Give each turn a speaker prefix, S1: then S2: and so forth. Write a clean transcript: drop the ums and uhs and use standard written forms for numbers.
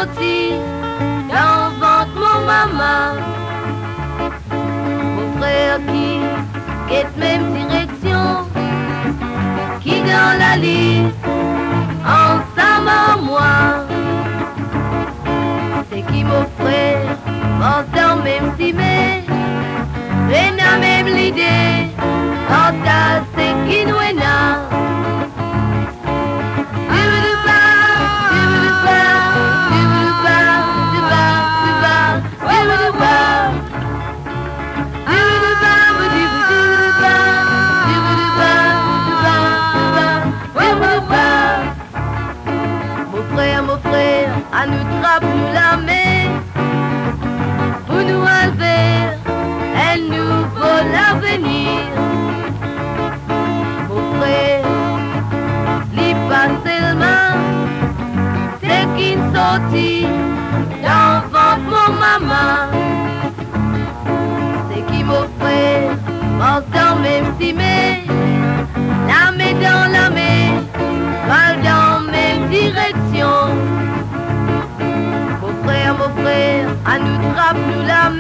S1: sorti dans le ventre mon maman. Mon frère qui quitte même direction, qui dans la lit ensemble à moi. C'est qui mon frère, m'entend même si mais n'a même l'idée, quand t'as c'est qui nous est là. Mon frère, à nous trappe nous la main pour nous enlever un nouveau l'avenir. Mon frère, li pas seulement c'est qui sorti dans le ventre mon maman. C'est qui mon frère, m'entend même si mais la main dans la main, va dans même direction. Mon frère, à nous trappe nous la